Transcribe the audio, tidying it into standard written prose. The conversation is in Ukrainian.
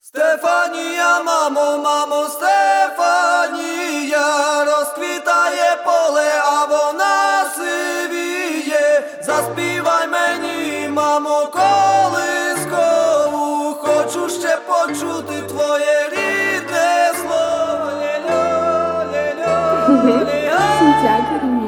Стефанія, мамо, мамо, Стефанія, розквітає поле, а вона сивіє. Заспівай мені, мамо, колискову, хочу ще почути твоє рідне слово. Дякую.